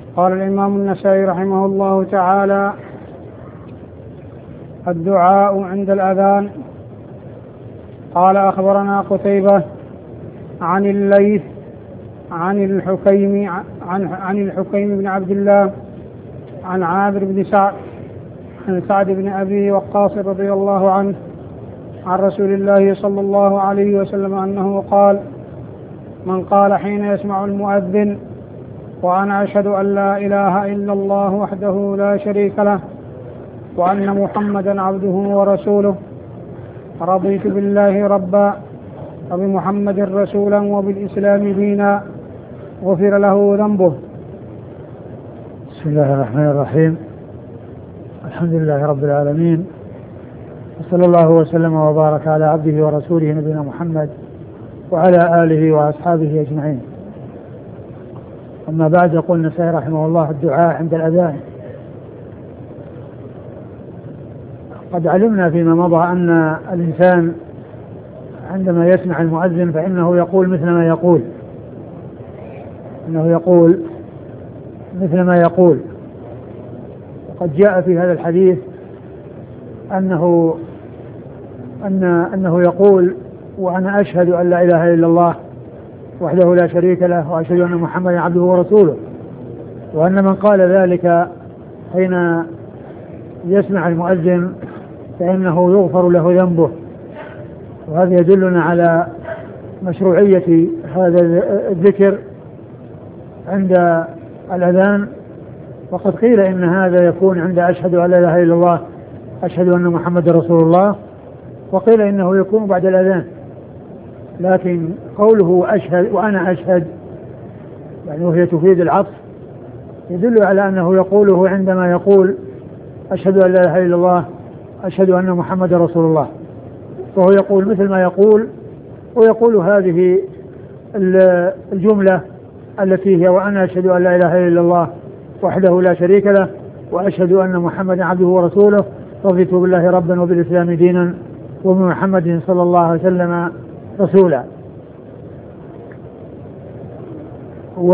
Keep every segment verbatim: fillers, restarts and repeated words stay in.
قال الإمام النسائي رحمه الله تعالى: الدعاء عند الأذان. قال: أخبرنا قتيبة عن الليث عن الحكيم عن, عن الحكيم بن عبد الله عن عامر بن سعد عن سعد بن أبي وقاص رضي الله عنه عن رسول الله صلى الله عليه وسلم أنه قال: من قال حين يسمع المؤذن: وأنا أشهد أن لا إله إلا الله وحده لا شريك له وأن محمدا عبده ورسوله، رضيت بالله ربا وبمحمد رسولا وبالإسلام دينا، غفر له ذنبه. بسم الله الرحمن الرحيم. الحمد لله رب العالمين، وصلى الله وسلم وبارك على عبده ورسوله نبينا محمد وعلى آله وأصحابه أجمعين. أما بعد، يقول النسائي رحمه الله: الدعاء عند الأذان. قد علمنا فيما مضى أن الإنسان عندما يسمع المؤذن فإنه يقول مثل ما يقول إنه يقول مثل ما يقول وقد جاء في هذا الحديث أنه أن أنه يقول: وأنا أشهد أن لا إله إلا الله وحده لا شريك له وأشهد أن محمدا عبده ورسوله، وأن من قال ذلك حين يسمع المؤذن فإنه يغفر له ذنبه. وهذا يدلنا على مشروعية هذا الذكر عند الأذان. وقد قيل إن هذا يكون عند أشهد أن لا إله إلا الله أشهد أن محمدا رسول الله، وقيل إنه يكون بعد الأذان. لكن قوله أشهد وأنا أشهد يعني وهي تفيد العطف، يدل على أنه يقوله عندما يقول أشهد أن لا إله إلا الله أشهد أن محمد رسول الله، فهو يقول مثل ما يقول، ويقول هذه الجملة التي هي: وأنا أشهد أن لا إله إلا الله وحده لا شريك له وأشهد أن محمدا عبده ورسوله، رضيت بالله ربا وبالإسلام دينا وبمحمد صلى الله عليه وسلم رسولا. و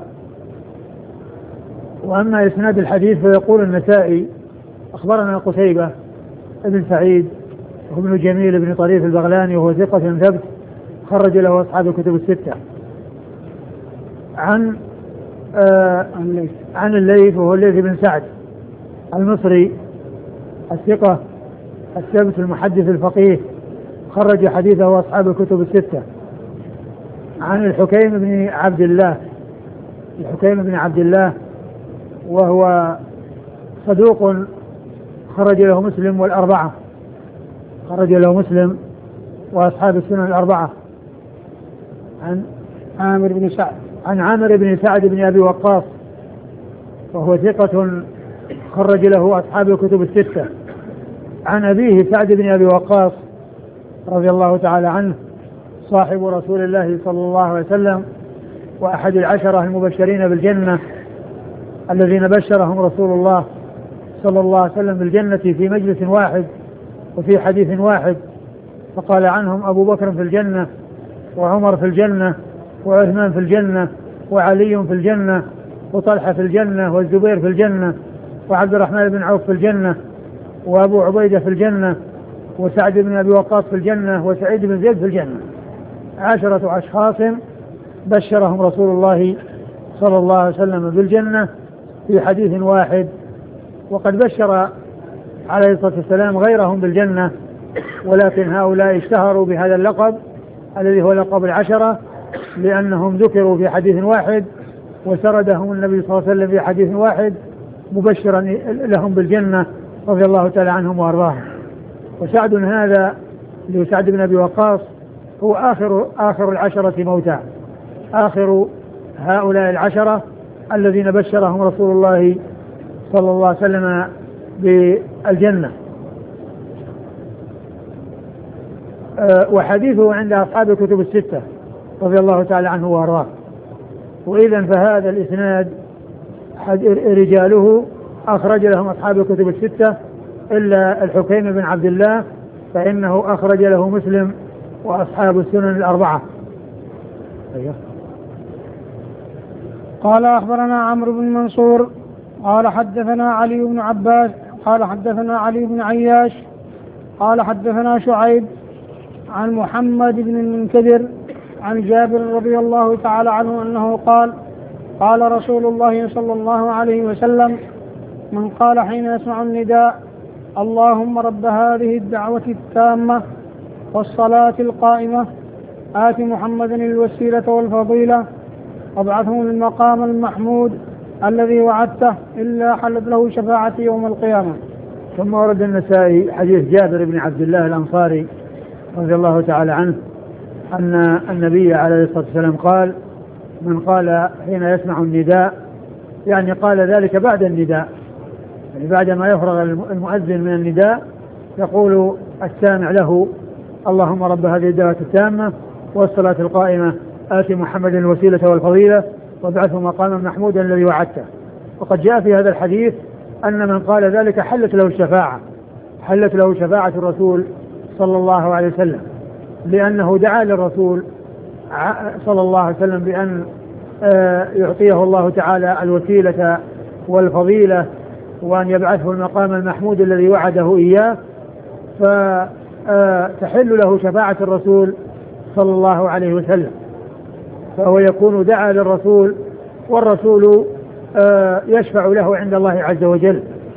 وأما إسناد الحديث فيقول النسائي: أخبرنا قتيبة ابن سعيد وابن جميل بن طريف البغلاني وهو ثقة ثبت خرج له أصحاب الكتب الستة، عن آه عن الليث وهو الليث بن سعد المصري الثقة الثبت المحدث الفقيه خرج حديثه أصحاب الكتب الستة، عن الحكيم بن عبد الله الحكيم بن عبد الله وهو صدوق خرج له مسلم والأربعة خرج له مسلم وأصحاب السنن الأربعة، عن عامر بن سعد عن عامر بن سعد بن أبي وقاص وهو ثقة خرج له أصحاب الكتب الستة، عن أبيه سعد بن أبي وقاص رضي الله تعالى عنه صاحب رسول الله صلى الله عليه وسلم وأحد العشرة المبشرين بالجنة الذين بشرهم رسول الله صلى الله عليه وسلم بالجنة في مجلس واحد وفي حديث واحد، فقال عنهم: أبو بكر في الجنة وعمر في الجنة وعثمان في الجنة وعلي في الجنة وطلحة في الجنة والزبير في الجنة وعبد الرحمن بن عوف في الجنة وأبو عبيدة في الجنة وسعد بن أبي وقاص في الجنة وسعيد بن زيد في الجنة. عشرة أشخاص بشرهم رسول الله صلى الله عليه وسلم بالجنة في حديث واحد، وقد بشر عليه الصلاة والسلام غيرهم بالجنة، ولكن هؤلاء اشتهروا بهذا اللقب الذي هو لقب العشرة لأنهم ذكروا في حديث واحد وسردهم النبي صلى الله عليه وسلم في حديث واحد مبشرا لهم بالجنة رضي الله تعالى عنهم وأرضاهم. وسعد هذا اللي سعد بن أبي وقاص هو آخر آخر العشرة موتى، آخر هؤلاء العشرة الذين بشرهم رسول الله صلى الله عليه وسلم بالجنة. أه وحديثه عند أصحاب الكتب الستة رضي الله تعالى عنه وأرضاه. وإذا فهذا الإسناد رجاله أخرج لهم أصحاب الكتب الستة إلا الحكيم بن عبد الله فإنه أخرج له مسلم وأصحاب السنن الأربعة. قال أخبرنا عمرو بن منصور قال حدثنا علي بن عباس قال حدثنا علي بن عياش قال حدثنا شعيب عن محمد بن المنكدر عن جابر رضي الله تعالى عنه أنه قال قال رسول الله صلى الله عليه وسلم من قال حين يسمع النداء اللهم رب هذه الدعوة التامة والصلاة القائمة آت محمدا الوسيلة والفضيلة وابعثه المقام المحمود الذي وعدته إلا حلت له شفاعة يوم القيامة. ثم ورد النسائي حديث جابر بن عبد الله الأنصاري رضي الله تعالى عنه أن النبي عليه الصلاة والسلام قال من قال حين يسمع النداء، يعني قال ذلك بعد النداء، يعني بعد ما يفرغ المؤذن من النداء يقول السامع له اللهم رب هذه الدعوة التامة والصلاة القائمة آت محمد الوسيلة والفضيلة وابعثه مقاما محمودا الذي وعدته. وقد جاء في هذا الحديث أن من قال ذلك حلت له الشفاعة حلت له شفاعة الرسول صلى الله عليه وسلم، لأنه دعا للرسول صلى الله عليه وسلم بأن يعطيه الله تعالى الوسيلة والفضيلة وأن يبعثه المقام المحمود الذي وعده إياه، فتحل له شفاعة الرسول صلى الله عليه وسلم، فهو يكون دعا للرسول والرسول يشفع له عند الله عز وجل.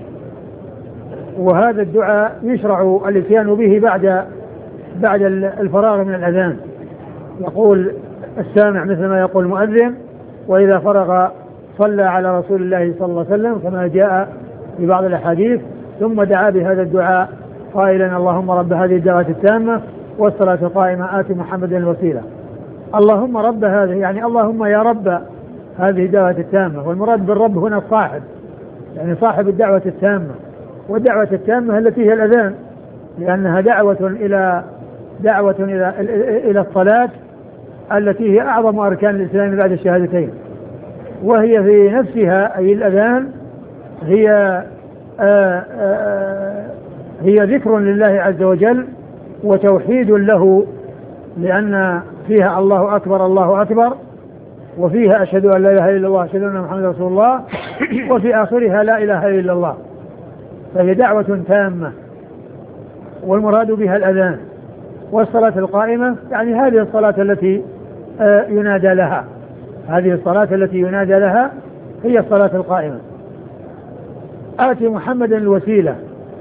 وهذا الدعاء يشرع الاتيان به بعد بعد الفراغ من الأذان، يقول السامع مثل ما يقول المؤذن، وإذا فرغ صلى على رسول الله صلى الله عليه وسلم كما جاء في بعض الأحاديث، ثم دعا بهذا الدعاء قائلا اللهم رب هذه الدعوة التامة والصلاة القائمة آت محمدا الوسيلة. اللهم رب هذه يعني اللهم يا رب هذه الدعوة التامة، والمراد بالرب هنا الصاحب، يعني صاحب الدعوة التامة، والدعوة التامة التي هي الأذان، لأنها دعوة إلى دعوة إلى إلى الصلاة التي هي أعظم أركان الإسلام بعد الشهادتين، وهي في نفسها أي الأذان هي آآ آآ هي ذكر لله عز وجل وتوحيد له، لأن فيها الله أكبر الله أكبر، وفيها أشهد أن لا إله إلا الله أشهد أن محمدا رسول الله، وفي آخرها لا إله إلا الله، فهي دعوة تامة والمراد بها الأذان. والصلاة القائمة يعني هذه الصلاة التي ينادى لها، هذه الصلاة التي ينادى لها هي الصلاة القائمة. آتي محمد الوسيلة،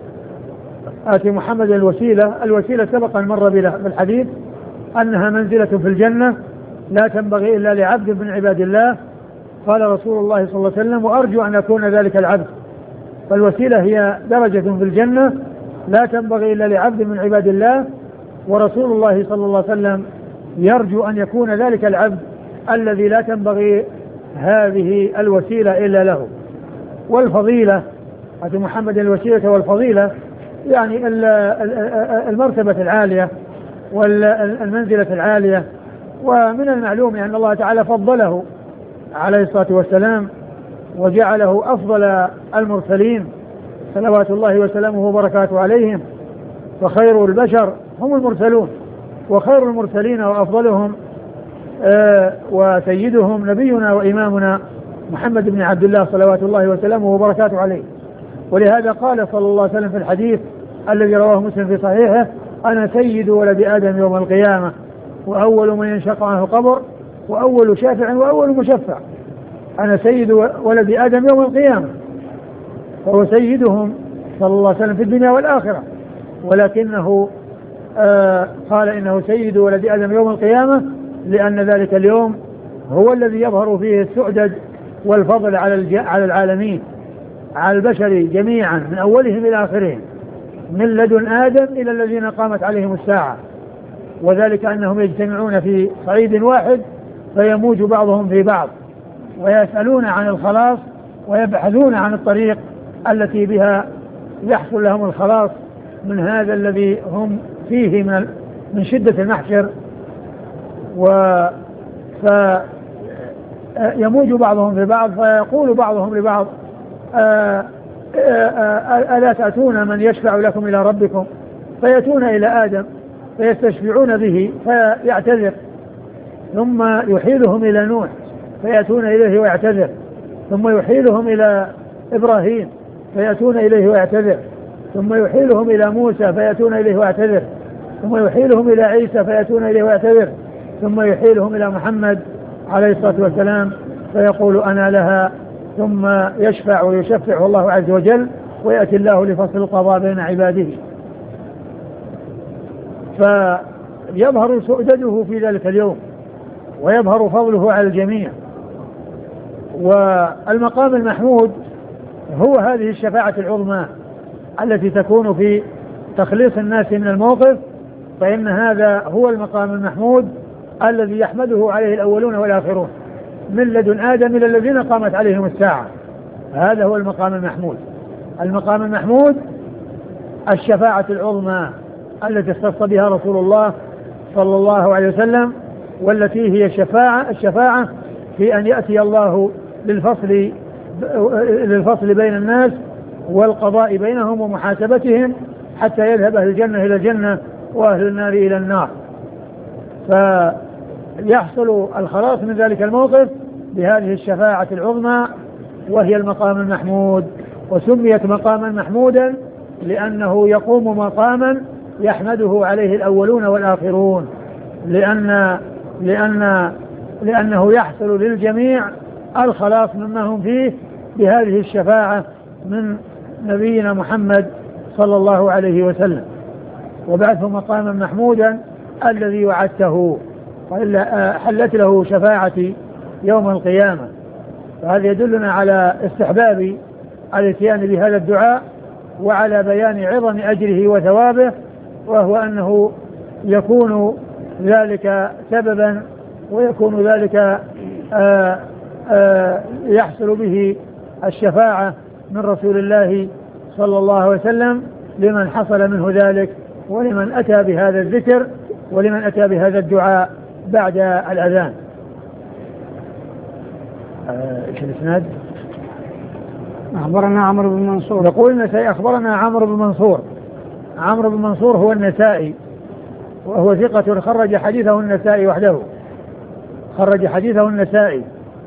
آتي محمد الوسيلة، الوسيلة سبق أن مر بالحديث أنها منزلة في الجنة لا تنبغي إلا لعبد من عباد الله، قال رسول الله صلى الله عليه وسلم وأرجو أن أكون ذلك العبد. فالوسيلة هي درجة في الجنة لا تنبغي إلا لعبد من عباد الله، ورسول الله صلى الله عليه وسلم يرجو أن يكون ذلك العبد الذي لا تنبغي هذه الوسيلة إلا له. والفضيلة آتي محمد الوسيلة والفضيلة يعني المرتبة العالية والمنزلة العالية. ومن المعلوم أن الله تعالى فضله عليه الصلاة والسلام وجعله أفضل المرسلين صلوات الله وسلامه وبركاته عليهم، فخير البشر هم المرسلون، وخير المرسلين وأفضلهم آه وسيدهم نبينا وإمامنا محمد بن عبد الله صلوات الله وسلامه وبركاته عليه. ولهذا قال صلى الله عليه وسلم في الحديث الذي رواه مسلم في صحيحه أنا سيد ولد آدم يوم القيامة وأول من ينشق عنه القبر وأول شافع وأول مشفع. أنا سيد ولد آدم يوم القيامة، فهو سيدهم صلى الله عليه وسلم في الدنيا والآخرة، ولكنه آه قال إنه سيد ولد آدم يوم القيامة لأن ذلك اليوم هو الذي يظهر فيه السعدد والفضل على على العالمين، على البشر جميعا من أولهم إلى آخرهم، من لدن آدم إلى الذين قامت عليهم الساعة، وذلك أنهم يجتمعون في صعيد واحد فيموج بعضهم في بعض ويسألون عن الخلاص ويبحثون عن الطريق التي بها يحصل لهم الخلاص من هذا الذي هم فيه من من شدة المحشر. و فيموج بعضهم في بعض فيقول بعضهم لبعض ألا تأتون من يشفع لكم إلى ربكم، فيأتون إلى آدم فيستشفعون به فيعتذر، ثم يحيلهم إلى نوح فيأتون إليه ويعتذر، ثم يحيلهم إلى إبراهيم فيأتون إليه ويعتذر، ثم يحيلهم إلى موسى فيأتون إليه ويعتذر، ثم يحيلهم إلى عيسى فيأتون إليه ويعتذر، ثم يحيلهم إلى محمد عليه الصلاة والسلام فيقول أنا لها، ثم يشفع ويشفع الله عز وجل ويأتي الله لفصل القضاء بين عباده. فيظهر سؤدده في ذلك اليوم ويظهر فضله على الجميع. والمقام المحمود هو هذه الشفاعة العظمى التي تكون في تخليص الناس من الموقف، فإن هذا هو المقام المحمود الذي يحمده عليه الأولون والآخرون من لدن آدم إلى الذين قامت عليهم الساعة. هذا هو المقام المحمود. المقام المحمود الشفاعة العظمى التي اختص بها رسول الله صلى الله عليه وسلم، والتي هي الشفاعة الشفاعة في أن يأتي الله للفصل للفصل بين الناس والقضاء بينهم ومحاسبتهم حتى يذهب أهل الجنة إلى الجنة وأهل النار إلى النار، فيحصل الخلاص من ذلك الموقف بهذه الشفاعة العظمى وهي المقام المحمود. وسميت مقاما محمودا لأنه يقوم مقاما يحمده عليه الأولون والآخرون، لأن لأن لأنه يحصل للجميع الخلاص مما هم فيه بهذه الشفاعة من نبينا محمد صلى الله عليه وسلم. وبعثه مقاما محمودا الذي وعدته حلت له شفاعتي يوم القيامة. فهذا يدلنا على استحباب الاتيان بهذا الدعاء وعلى بيان عظم أجره وثوابه، وهو أنه يكون ذلك سببا ويكون ذلك آآ آآ يحصل به الشفاعة من رسول الله صلى الله عليه وسلم لمن حصل منه ذلك، ولمن أتى بهذا الذكر، ولمن أتى بهذا الدعاء بعد الأذان. ايش الاسناد؟ أخبرنا عمرو بن منصور. يقول النسائي أخبرنا عمرو بن منصور. عمرو بن منصور هو النسائي، وهو ثقة خرج حديثه النسائي وحده، خرج حديثه النسائي.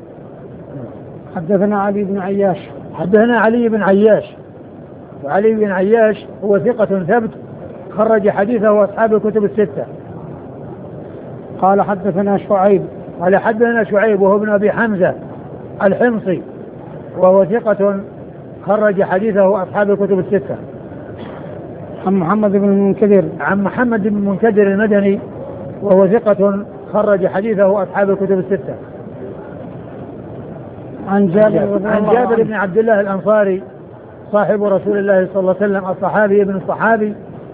حدثنا علي بن عياش. حدثنا علي بن عياش، وعلي بن عياش هو ثقة ثبت خرج حديثه أصحاب الكتب الستة. قال حدثنا شعيب. قال حدثنا شعيب وهو ابن أبي حمزة الحمصي، وهو ثقة خرج حديثه أصحاب الكتب الستة. عن محمد بن المنكدر. عن محمد بن المنكدر المدني، وهو ثقة خرج حديثه أصحاب الكتب الستة. عن جابر, عن جابر بن عبد الله الأنصاري صاحب رسول الله صلى الله عليه وسلم الصحابي ابن الصحابي،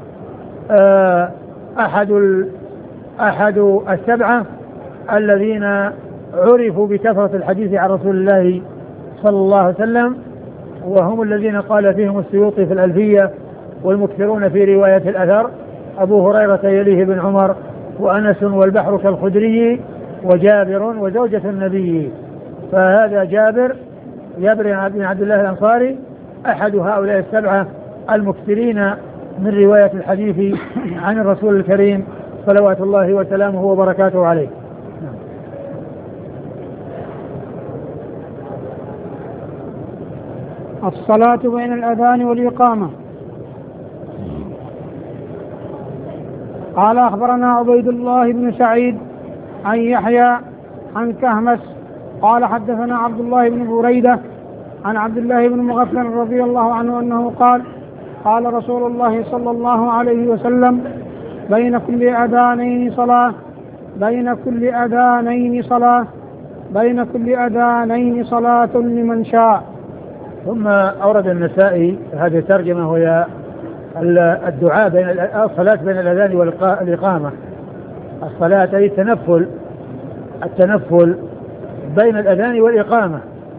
أحد أحد السبعة الذين عرفوا بكثرة الحديث عن رسول الله صلى الله عليه وسلم، وهم الذين قال فيهم السيوطي في الألفية والمكثرون في رواية الأثر: أبو هريرة يليه بن عمر، وأنس والبحر كالخدري، وجابر وزوجة النبي. فهذا جابر جابر بن عبد الله الأنصاري أحد هؤلاء السبعة المكثرين من رواية الحديث عن الرسول الكريم صلوات الله وسلامه وبركاته عليه. الصلاة بين الأذان والإقامة. قال أخبرنا عبيد الله بن سعيد عن يحيى عن كهمس قال حدثنا عبد الله بن بريدة عن عبد الله بن مغفل رضي الله عنه أنه قال: قال رسول الله صلى الله عليه وسلم: بين كل أذانين صلاة بين كل أذانين صلاة بين كل أذانين صلاة لمن شاء. ثم أورد النسائي هذه الترجمة، وهي الدعاء بين الصلاة بين الأذان والإقامة. الصلاة أي التنفل التنفل بين الأذان والإقامة.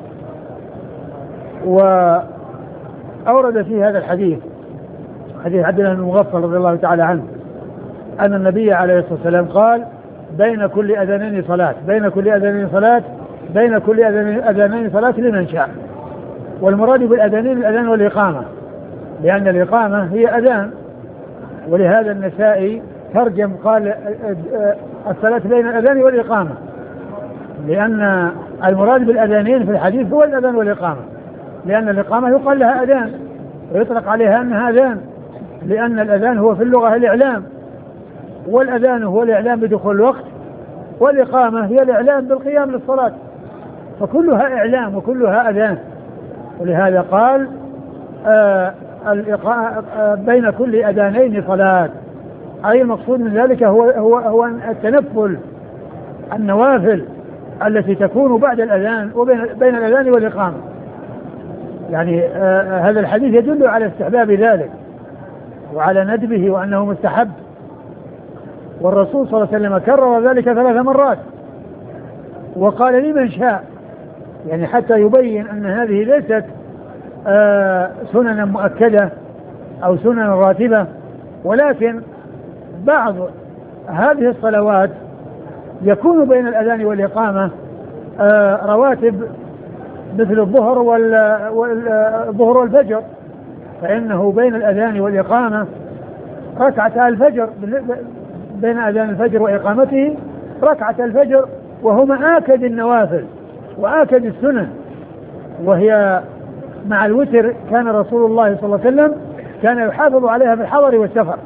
وأورد في هذا الحديث حديث عبد الله بن مغفل رضي الله تعالى عنه أن النبي عليه الصلاة والسلام قال: بين كل أذانين صلاة بين كل أذانين صلاة بين كل أذانين صلاة لمن شاء. والمراد بالأذانين الأذان والإقامة، لأن الإقامة هي أذان، ولهذا النسائي ترجم قال: الصلاة بين الأذان والإقامة. لأن المراد بالأذانين في الحديث هو الأذان والإقامة، لأن الإقامة يقال لها أذان ويطلق عليها أنها أذان، لأن الأذان هو في اللغة الإعلام، والأذان هو الإعلام بدخول الوقت، والإقامة هي الإعلام بالقيام للصلاة، فكلها إعلام وكلها أذان. ولهذا قال آه آه بين كل أذانين صلاة، أي المقصود من ذلك هو, هو, هو التنفل النوافل التي تكون بعد الأذان وبين بين الأذان والإقامة. يعني آه هذا الحديث يدل على استحباب ذلك وعلى ندبه وأنه مستحب، والرسول صلى الله عليه وسلم كرر ذلك ثلاث مرات وقال لمن شاء، يعني حتى يبين أن هذه ليست آه سننا مؤكدة أو سننا راتبة، ولكن بعض هذه الصلوات يكون بين الأذان والإقامة آه رواتب مثل الظهر والظهر والفجر، فإنه بين الأذان والإقامة ركعة الفجر، بين أذان الفجر وإقامته ركعة الفجر، وهما آكد النوافل وآكد السنن، وهي مع الوتر كان رسول الله صلى الله عليه وسلم كان يحافظ عليها في الحضر والسفر.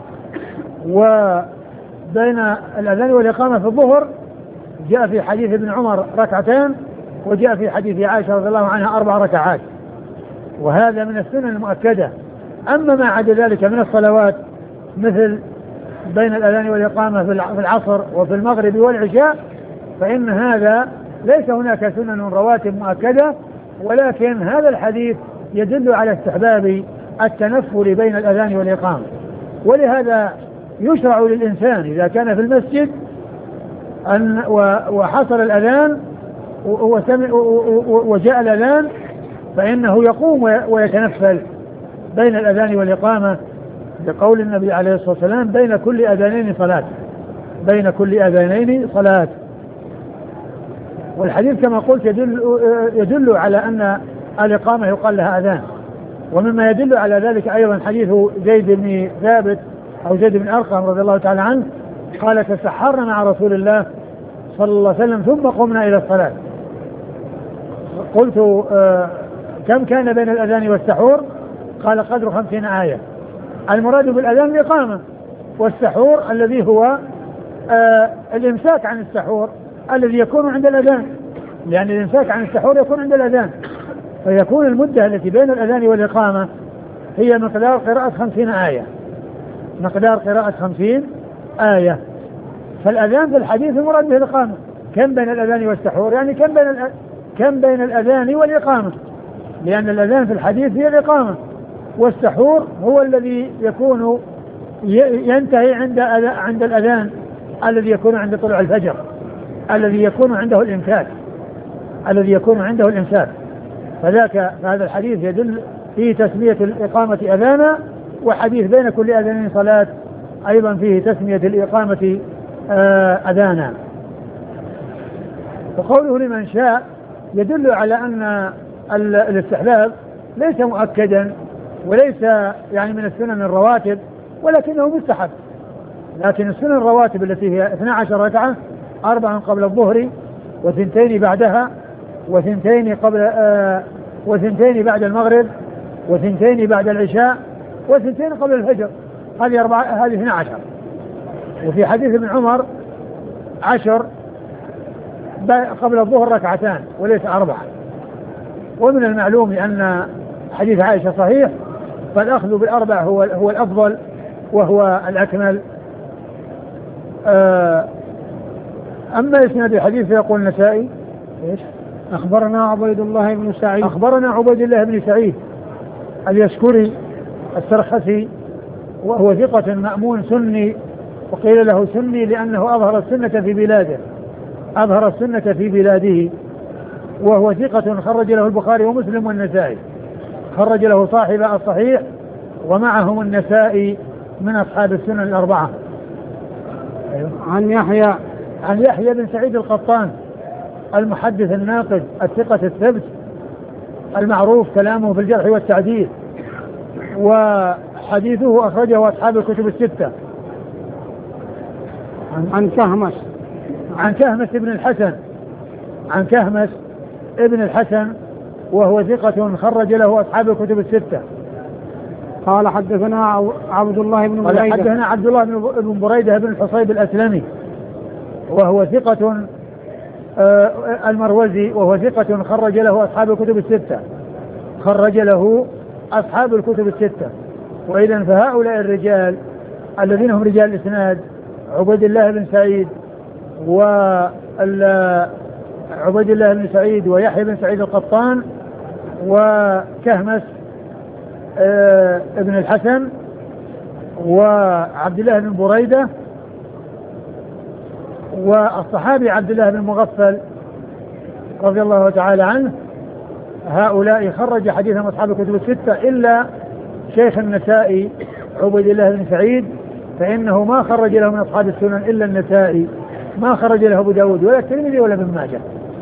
وبين الأذان والإقامة في الظهر جاء في حديث ابن عمر ركعتان، وجاء في حديث عائشة رضي الله عنها أربع ركعات، وهذا من السنن المؤكدة. أما ما عدا ذلك من الصلوات مثل بين الأذان والإقامة في العصر وفي المغرب والعشاء فإن هذا ليس هناك سنن رواتب مؤكدة، ولكن هذا الحديث يدل على استحباب التنفل بين الأذان والإقامة. ولهذا يشرع للإنسان إذا كان في المسجد أن وحصل الأذان وجاء الأذان فإنه يقوم ويتنفل بين الأذان والإقامة، بقول النبي عليه الصلاة والسلام بين كل أذانين صلاة، بين كل أذانين صلاة. والحديث كما قلت يدل, يدل على أن الإقامة يقال لها أذان. ومما يدل على ذلك أيضا حديث زيد بن ثابت أو زيد بن أرقم رضي الله تعالى عنه قال تسحرنا مع رسول الله صلى الله عليه وسلم ثم قمنا إلى الصلاة. قلت آه كم كان بين الأذان والسحور؟ قال قدر خمسين آية. المراد بالأذان الإقامة، والسحور الذي هو آه الإمساك عن السحور الذي يكون عند الأذان، لأن الإمساك عن السحور يكون عند الأذان، فيكون المدة التي بين الأذان والإقامة هي مقدار قراءة خمسين آية، مقدار قراءة خمسين آية. فالأذان في الحديث المراد به الإقامة. كم بين الأذان والسحور؟ يعني كم بين الأ... كم بين الأذان والإقامة، لأن الأذان في الحديث هي الإقامة، والسحور هو الذي يكون ينتهي عند عند الأذان الذي يكون عند طلوع الفجر، الذي يكون عنده الإمساك، الذي يكون عنده الإمساك. فذاك فهذا الحديث يدل في تسمية الإقامة أذانا، وحديث بين كل أذان صلاة أيضا فيه تسمية الإقامة أذانا. وقوله لمن شاء يدل على أن الاستحباب ليس مؤكدا وليس يعني من السنن الرواتب، ولكنه مستحب. لكن السنن الرواتب التي هي اثنتا عشرة ركعة، أربع قبل الظهر وثنتين بعدها وثنتين قبل آه وثنتين بعد المغرب وثنتين بعد العشاء وثنتين قبل الفجر، هذه أربعة، هذه اثنتا عشرة. وفي حديث ابن عمر عشر قبل الظهر ركعتان وليس أربعة. ومن المعلوم أن حديث عائشة صحيح، فالأخذ بالأربع هو هو الأفضل وهو الأكمل. أما إسناد الحديث فيقول النسائي إيش؟ أخبرنا عبيد الله بن سعيد أخبرنا عبيد الله بن سعيد اليشكري السرخسي، وهو ثقة مأمون سني، وقيل له سني لأنه أظهر السنة في بلاده، أظهر السنة في بلاده، وهو ثقة خرج له البخاري ومسلم والنسائي، خرج له صاحب الصحيح ومعهم النسائي من أصحاب السنن الأربعة. عن يحيى عن يحيى بن سعيد القطان المحدث الناقد الثقة الثبت المعروف كلامه في الجرح والتعديل، وحديثه أخرجه أصحاب الكتب الستة. عن كهمس عن كهمس بن الحسن عن كهمس ابن الحسن وهو ثقة خرج له أصحاب الكتب الستة. قال حدثنا عبد الله بن بريدة. قال حدثنا عبد الله بن بريدة بن الحصيب الأسلمي وهو ثقة المروزي وهو ثقة خرج له أصحاب الكتب الستة خرج له أصحاب الكتب الستة. وإذا فهؤلاء الرجال الذين هم رجال الإسناد عبيد الله بن سعيد وعبيد الله بن سعيد ويحيى بن سعيد القطان وكهمس ابن الحسن وعبد الله بن بريدة والصحابي عبد الله بن مغفل رضي الله تعالى عنه. هؤلاء خرج حديثهم أصحاب الكتب الستة إلا شيخ النسائي عبيد الله بن سعيد فإنه ما خرج له من أصحاب السنن إلا النسائي ما خرج له أبو داود ولا الترمذي ولا ابن ماجه.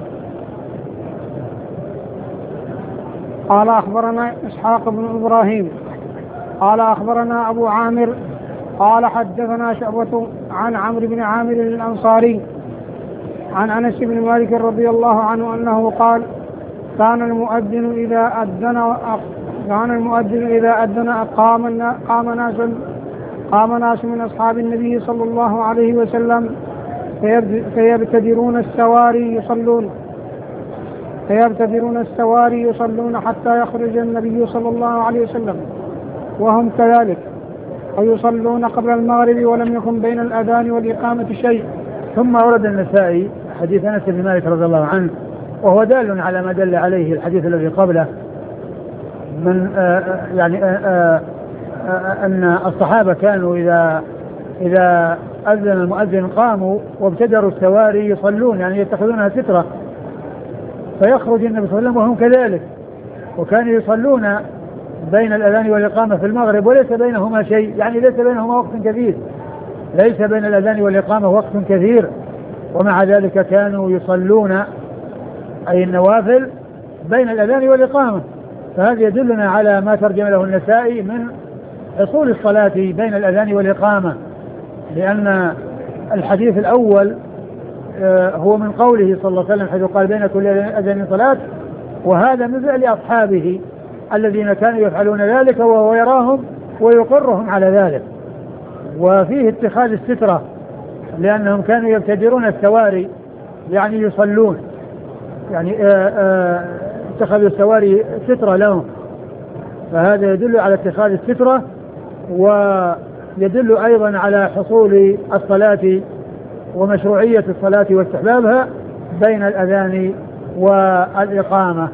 قال أخبرنا إسحاق بن إبراهيم قال أخبرنا أبو عامر قال حدثنا شعبة عن عمرو بن عامر الأنصاري عن أنس بن مالك رضي الله عنه أنه قال كان المؤذن إذا أذن كان المؤذن إذا أذن قام قام ناس قام ناس من أصحاب النبي صلى الله عليه وسلم فيبتدرون السواري يصلون فيبتدرون السواري يصلون حتى يخرج النبي صلى الله عليه وسلم وهم كذلك ويصلون قبل المغرب ولم يكن بين الأذان والإقامة شيء. ثم ورد النسائي حديث أنس بن مالك رضي الله عنه وهو دال على ما دل عليه الحديث الذي قبله من آآ يعني آآ آآ أن الصحابة كانوا إذا إذا أذن المؤذن قاموا وابتدروا السواري يصلون يعني يتخذونها سترة فيخرج النبي صلى الله عليه وسلم وهم كذلك وكانوا يصلون بين الأذان والإقامة في المغرب وليس بينهما شيء يعني ليس بينهما وقت كثير ليس بين الأذان والإقامة وقت كثير ومع ذلك كانوا يصلون أي النوافل بين الأذان والإقامة. فهذا يدلنا على ما ترجم له النسائي من حصول الصلاة بين الأذان والإقامة لأن الحديث الأول هو من قوله صلى الله عليه وسلم حيث قال بين كل أذان صلاة وهذا من فعل أصحابه الذين كانوا يفعلون ذلك وهو يراهم ويقرهم على ذلك. وفيه اتخاذ السترة لأنهم كانوا يبتدرون السواري يعني يصلون يعني اتخذوا السواري سترة لهم فهذا يدل على اتخاذ السترة ويدل أيضا على حصول الصلاة ومشروعية الصلاة واستحبابها بين الأذان والإقامة.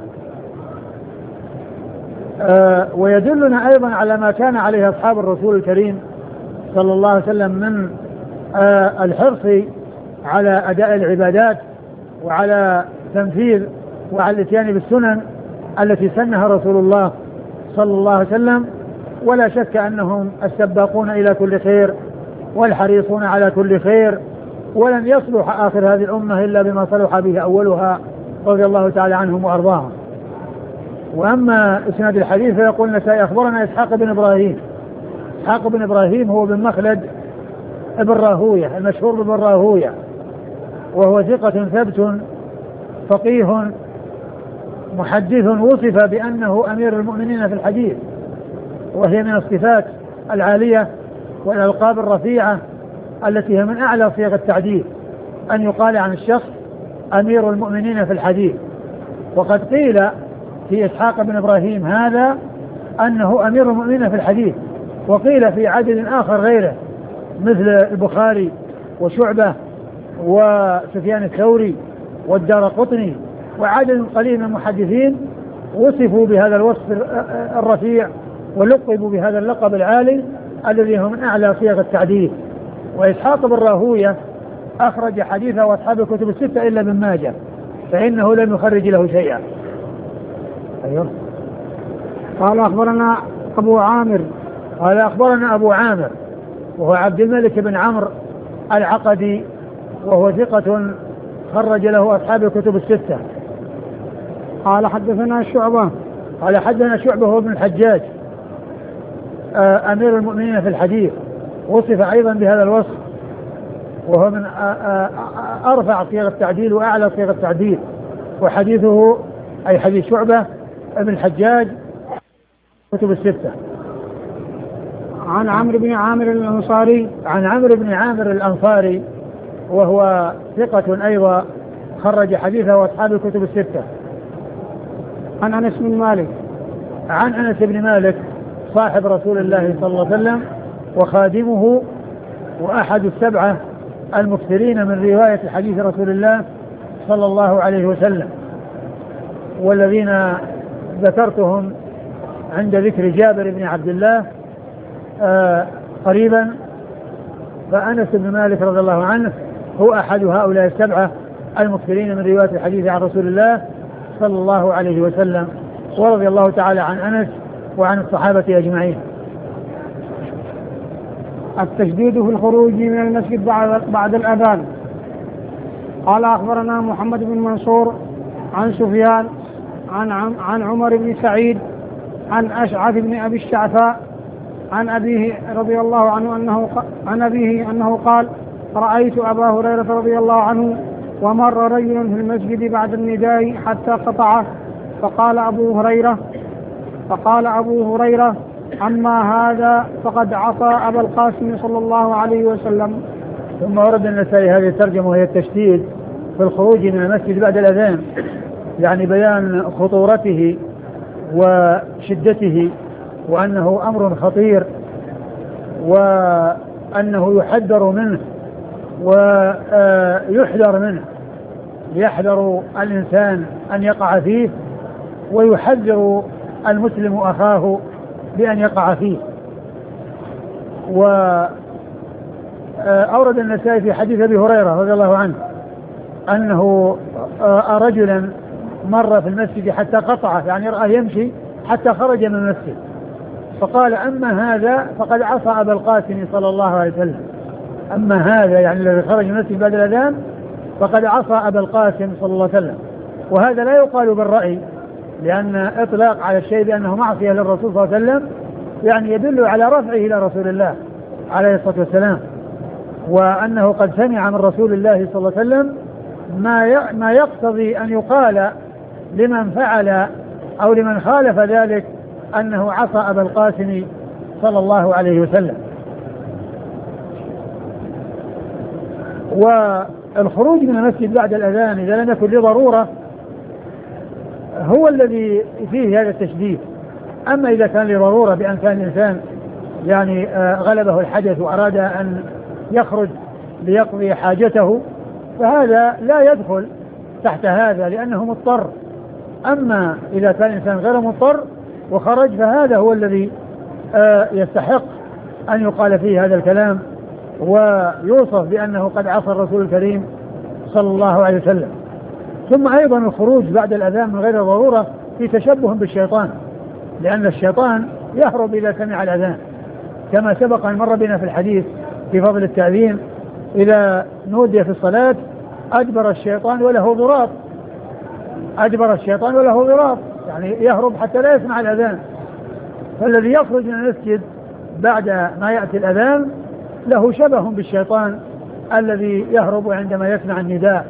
أه ويدلنا أيضا على ما كان عليه أصحاب الرسول الكريم صلى الله عليه وسلم من أه الحرص على أداء العبادات وعلى تنفيذ وعلى الاتيان بالسنن التي سنها رسول الله صلى الله عليه وسلم. ولا شك أنهم السباقون إلى كل خير والحريصون على كل خير ولن يصلح آخر هذه الأمة إلا بما صلح به أولها رضي الله تعالى عنهم وأرضاهم. وأما إسناد الحديث فيقول النسائي أخبرنا إسحاق بن إبراهيم. إسحاق بن إبراهيم هو بن مخلد ابن راهوية المشهور بن راهوية وهو ثقة ثبت فقيه محدث وصف بأنه أمير المؤمنين في الحديث وهي من الصفات العالية والألقاب الرفيعة التي هي من أعلى صيغ التعديل أن يقال عن الشخص أمير المؤمنين في الحديث. وقد قيل في إسحاق بن إبراهيم هذا أنه أمير المؤمنين في الحديث وقيل في عدد آخر غيره مثل البخاري وشعبة وسفيان الثوري والدارقطني وعدد قليل من المحدثين وصفوا بهذا الوصف الرفيع ولقبوا بهذا اللقب العالي الذي هو من أعلى صيغ التعديل. وإسحاق بن راهوية أخرج حديثه وأصحاب الكتب الستة إلا ابن ماجه فإنه لم يخرج له شيئا. أيوه. قال أخبرنا أبو عامر قال أخبرنا أبو عامر وهو عبد الملك بن عمرو العقدي وهو ثقة خرج له أصحاب الكتب الستة. قال حدثنا شعبة قال حدثنا شعبة هو ابن الحجاج أمير المؤمنين في الحديث وصف أيضا بهذا الوصف وهو من أرفع صيغ التعديل وأعلى صيغ التعديل وحديثه أي حديث شعبة ابن الحجاج كتب الستة. عن عمرو بن عامر الأنصاري عن عمرو بن عامر الأنصاري وهو ثقة أيضا خرج حديثه أصحاب الكتب الستة. عن أنس بن مالك عن أنس بن مالك صاحب رسول الله صلى الله عليه وسلم وخادمه وأحد السبعة المكثرين من رواية حديث رسول الله صلى الله عليه وسلم، والذين ذكرتهم عند ذكر جابر بن عبد الله آه قريبا. فأنس بن مالك رضي الله عنه هو أحد هؤلاء السبعة المكثرين من رواية الحديث عن رسول الله صلى الله عليه وسلم، ورضي الله تعالى عن أنس وعن الصحابة أجمعين. التشديد في الخروج من المسجد بعد, بعد الأذان. قال أخبرنا محمد بن منصور عن سفيان عن, عن عمر بن سعيد عن أشعث بن أبي الشعثاء عن أبيه رضي الله عنه أنه عن أبيه أنه قال: رأيت أبا هريرة رضي الله عنه ومر رجل في المسجد بعد النداء حتى قطعه، فقال أبو هريرة فقال أبو هريرة: أما هذا فقد عصى أبا القاسم صلى الله عليه وسلم. ثم ورد النسائي هذه الترجمة وهي التشديد في الخروج من المسجد بعد الأذان، يعني بيان خطورته وشدته وأنه أمر خطير وأنه يحذر منه ويحذر منه، يحذر الإنسان أن يقع فيه ويحذر المسلم أخاه بأن يقع فيه. وأورد النسائي في حديث أبي هريرة رضي الله عنه أنه رجلا مر في المسجد حتى قطعه، يعني رأى يمشي حتى خرج من المسجد، فقال: أما هذا فقد عصى أبا القاسم صلى الله عليه وسلم. أما هذا يعني الذي خرج من المسجد بعد الأذان فقد عصى أبا القاسم صلى الله عليه وسلم. وهذا لا يقال بالرأي، لأن إطلاق على الشيء بأنه معصية للرسول صلى الله عليه وسلم يعني يدل على رفعه إلى رسول الله عليه الصلاة والسلام، وأنه قد سمع من رسول الله صلى الله عليه وسلم ما ما يقتضي أن يقال لمن فعل أو لمن خالف ذلك أنه عصى أبا القاسم صلى الله عليه وسلم. والخروج من المسجد بعد الأذان إذا لم يكن لضرورة هو الذي فيه هذا التشديد. أما إذا كان لضرورة بأن كان الإنسان يعني غلبه الحدث وأراد أن يخرج ليقضي حاجته فهذا لا يدخل تحت هذا لأنه مضطر. أما إذا كان الإنسان غير مضطر وخرج فهذا هو الذي يستحق أن يقال فيه هذا الكلام ويوصف بأنه قد عصى الرسول الكريم صلى الله عليه وسلم. ثم أيضا الخروج بعد الأذان من غير ضرورة في تشبه بالشيطان، لأن الشيطان يهرب إذا سمع الأذان، كما سبق أن مر بنا في الحديث في فضل التأذين: إذا نودي في الصلاة أدبر الشيطان وله ضراط، أدبر الشيطان وله ضراط، يعني يهرب حتى لا يسمع الأذان. فالذي يخرج من المسجد بعد ما يأتي الأذان له شبه بالشيطان الذي يهرب عندما يسمع النداء.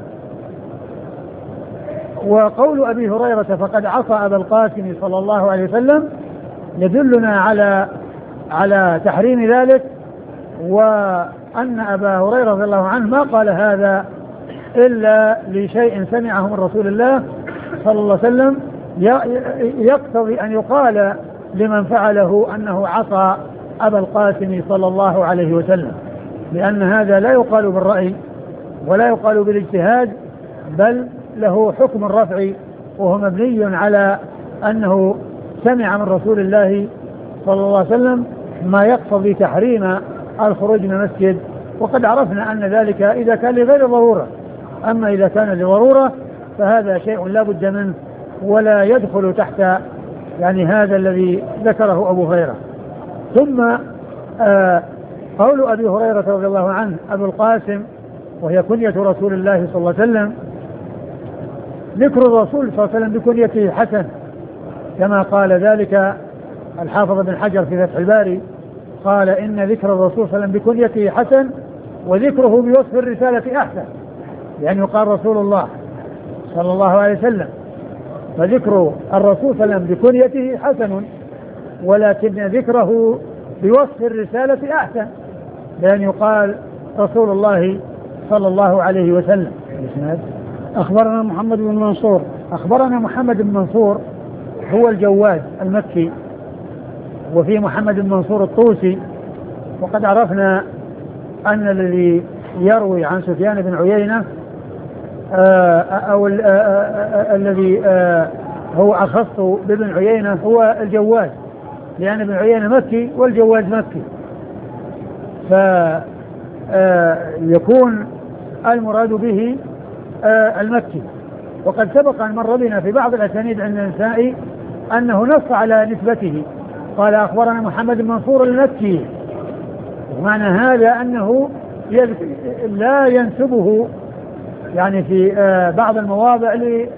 وقول أبي هريرة فقد عصى أبا القاسم صلى الله عليه وسلم يدلنا على على تحريم ذلك، وأن أبا هريرة رضي الله عنه ما قال هذا إلا لشيء سمعه من رسول الله صلى الله عليه وسلم يقتضي أن يقال لمن فعله أنه عصى أبا القاسم صلى الله عليه وسلم، لأن هذا لا يقال بالرأي ولا يقال بالاجتهاد، بل له حكم الرفع، وهو مبني على أنه سمع من رسول الله صلى الله عليه وسلم ما يقتضي تحريم الخروج من المسجد. وقد عرفنا أن ذلك إذا كان لغير ضرورة، أما إذا كان لضرورة فهذا شيء لا بد منه ولا يدخل تحت يعني هذا الذي ذكره أبو هريرة. ثم آه قول أبي هريرة رضي الله عنه أبو القاسم وهي كنية رسول الله صلى الله عليه وسلم، ذكر الرسول صلى الله عليه وسلم بكنيته حسن، كما قال ذلك الحافظ بن حجر في فتح الباري، قال إن ذكر الرسول صلى الله عليه وسلم بكنيته حسن وذكره بوصف الرسالة أحسن، يعني يقال رسول الله صلى الله عليه وسلم. فذكر الرسول صلى الله عليه وسلم بكنيته حسن، ولكن ذكره بوصف الرسالة أحسن، لأن يقال رسول الله صلى الله عليه وسلم. أخبرنا محمد بن منصور. أخبرنا محمد بن منصور هو الجواد المكي، وفي محمد بن منصور الطوسي. وقد عرفنا أن الذي يروي عن سفيان بن عيينة أو الذي هو أخص بابن عيينة هو الجواد، لأن ابن عيينة مكي والجواد مكي، فيكون المراد به المكي. وقد سبق أن مر بنا في بعض الأسانيد عند النسائي أنه نص على نسبته، قال أخبرنا محمد بن منصور المكي، ومعنى هذا أنه لا ينسبه يعني في بعض المواضع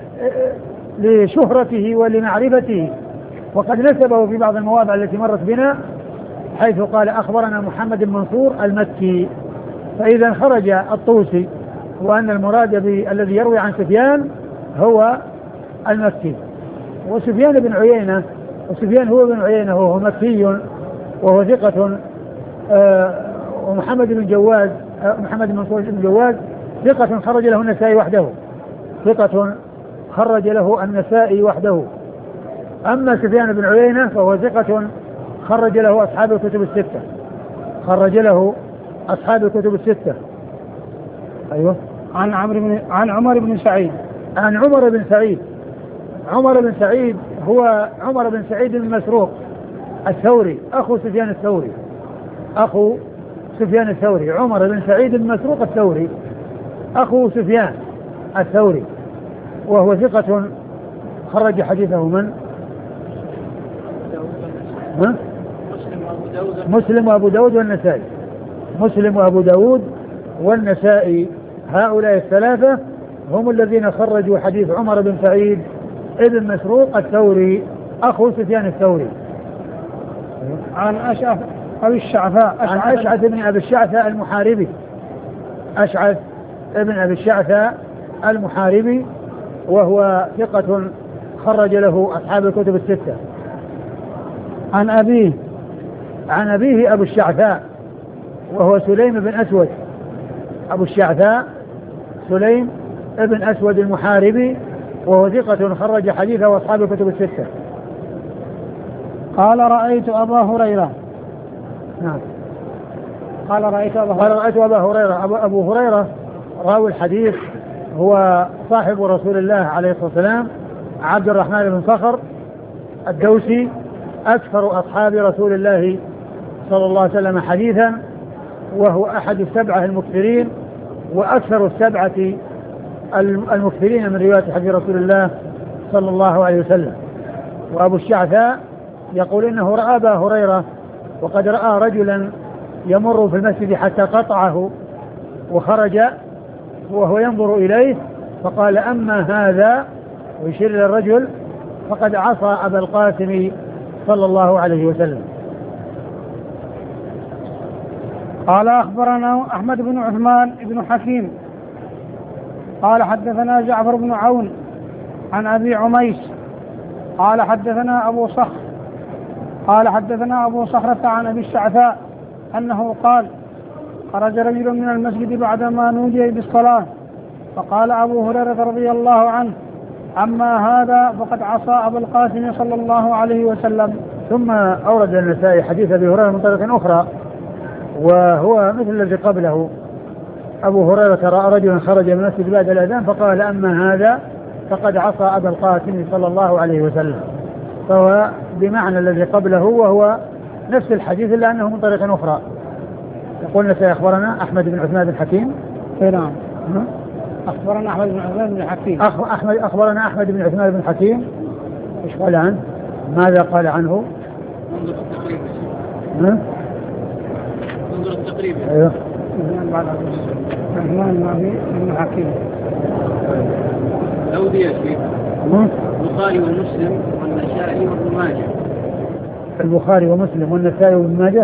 لشهرته ولمعرفته، وقد نسبه في بعض المواضع التي مرت بنا حيث قال أخبرنا محمد بن منصور المكي. فإذا خرج الطوسي وأن المراد الذي يروي عن سفيان هو المكي. وسفيان بن عيينة وسفيان هو بن عيينة وهو مكي وهو ثقة، ومحمد بن جواد محمد بن منصور بن جواد ثقة خرج له النسائي وحده، ثقة خرج له النسائي وحده. أما سفيان بن عيينة فهو ثقة خرج له أصحاب الكتب الستة، خرج له أصحاب الكتب الستة. أيوه. عن عمرو بن عن عمر بن سعيد. عن عمر بن سعيد. عمر بن سعيد هو عمر بن سعيد بن مسروق الثوري، أخو سفيان الثوري، أخو سفيان الثوري. عمر بن سعيد بن مسروق الثوري أخو سفيان الثوري، وهو ثقة خرج حديثه من؟ ها؟ مسلم وأبو داود والنسائي. مسلم وأبو داود والنسائي، هؤلاء الثلاثة هم الذين خرجوا حديث عمر بن سعيد ابن مسروق الثوري أخو سفيان الثوري. عن أشعث أبي الشعثاء. عن أشعث بن أبي الشعثاء المحاربي. أشعث ابن أبي الشعثاء المحاربي، وهو ثقة خرج له أصحاب الكتب الستة. عن أبيه. عن أبيه أبو الشعثاء وهو سليم بن أسود. أبو الشعثاء سليم بن أسود المحاربي، وهو ثقة خرج حديثه أصحاب الكتب الستة. قال رأيت أبا هريرة. نعم. قال رأيت أبا هريرة. قال رأيت أبا هريرة. أبو, أبو هريرة راوي الحديث هو صاحب رسول الله عليه الصلاة والسلام، عبد الرحمن بن صخر الدوسي، أكثر أصحاب رسول الله صلى الله عليه وسلم حديثا، وهو أحد السبعة المكثرين وأكثر السبعة المكثرين من رواية حديث رسول الله صلى الله عليه وسلم. وأبو الشعثاء يقول إنه رأى أبا هريرة، وقد رأى رجلا يمر في المسجد حتى قطعه وخرج وهو ينظر إليه، فقال أما هذا، ويشير إلى الرجل، فقد عصى أبا القاسم صلى الله عليه وسلم. قال أخبرنا أحمد بن عثمان بن حكيم قال حدثنا جعفر بن عون عن أبي عميس قال حدثنا أبو صخر قال حدثنا أبو صخرة عن أبي الشعثاء أنه قال خرج رجل من المسجد بعدما نودي بالصلاة، فقال أبو هريرة رضي الله عنه أما هذا فقد عصى أبا القاسم صلى الله عليه وسلم. ثم أورد النسائي حديث أبي هريرة من طريق أخرى، وهو مثل الذي قبله. أبو هريرة رأى رجلا خرج من المسجد بعد الأذان فقال أما هذا فقد عصى أبا القاسم صلى الله عليه وسلم، فهو بمعنى الذي قبله، وهو نفس الحديث إلا أنه من طريق أخرى. يقول سيخبرنا أحمد بن عثمان بن حكيم. نعم. أخبرنا أحمد بن عثمان بن حكيم. أخ... أحمد أخبرنا أحمد بن عثمان بن حكيم. إيش قال عنه؟ ماذا قال عنه؟ انظر التقريب. ها؟ انظر التقريب. أيوه. عثمان بن حكيم. أودي فيه. البخاري ومسلم والنسائي وابن ماجه. البخاري ومسلم والنسائي وابن ماجه.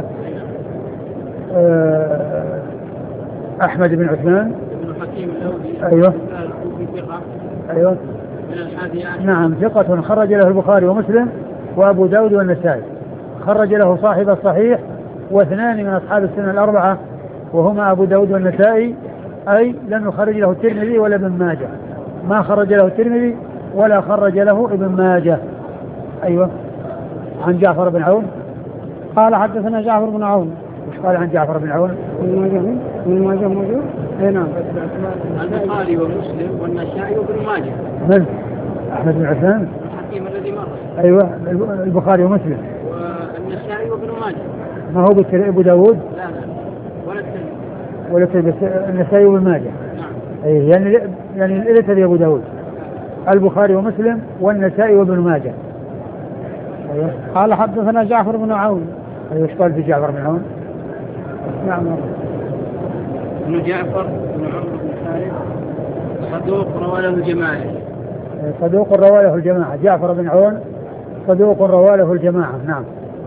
أحمد بن عثمان بن حكيم الأودي. أيوه. أيوة. من الحادي عشر. نعم ثقة خرج له البخاري ومسلم وأبو داود والنسائي. خرج له صاحب الصحيح واثنان من أصحاب السنة الأربعة وهما أبو داود والنسائي، أي لم يخرج له الترمذي ولا ابن ماجه، ما خرج له الترمذي ولا خرج له ابن ماجه. أيوة. عن جعفر بن عون قال حدثنا جعفر بن عون. وش قال عن جعفر بن عون؟ ابن ماجه ابن ماجه موجود؟ اي نعم. البخاري ومسلم والنسائي وابن ماجه. من؟ أحمد بن عثمان الحكيم الذي مر. أيوة البخاري ومسلم والنسائي وابن ماجه. ما هو بالتر... أبو داود؟ لا لا ولا الترمذي. ولا الترمذي. النسائي وابن ماجه. نعم. أي يعني يعني ليس أبو داود، البخاري ومسلم والنسائي وابن ماجه. أيوة. قال حدثنا جعفر بن عون. أيوة. قال في جعفر بن عون؟ نعم. ابن جعفر بن عمرو بن خالد صدوق روى له الجماعة. صدوق روى له الجماعة. جعفر بن عون صدوق روى له الجماعة. نعم.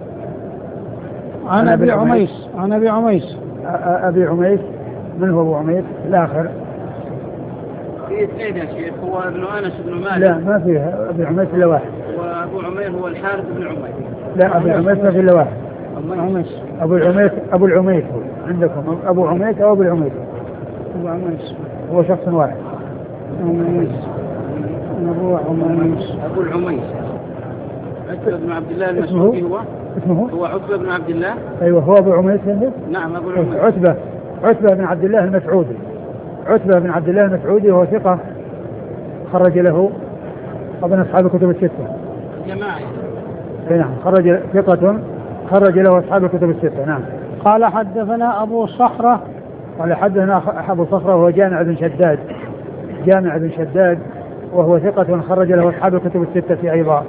عن أبي عميس. عن أبي عميس. أبي عميس من هو أبو عميس الآخر؟ في اثنين يا شيخ، هو ابن أنس بن مالك. لا ما فيه أبي عميس إلا واحد. وأبو عمير هو الحارث بن عمير. لا أبي عميس ما فيه إلا واحد. عميس. أبو العميس. أبو العميس عندكم أبو عميس أو أبو العميس؟ أبو عميس هو شخص واحد. عميس. أبو عميس. أبو العميس عتبة بن عبد الله المسعودي. هو اسمه هو عتبة بن عبد الله. أيوة هو أبو عميس عندك؟ نعم أبو العميس. عتبة عتبة بن عبد الله المسعودي. عتبة بن عبد الله المسعودي وهو ثقة خرج له أظن أصحاب الكتب الستة. جماعة. نعم خرج ثقة خرج له أصحاب الكتب الستة. نعم. قال حدثنا أبو صخرة. قال حدثنا أبو صخرة وهو جامع بن شداد. جامع بن شداد وهو ثقة خرج له أصحاب الكتب الستة أيضا.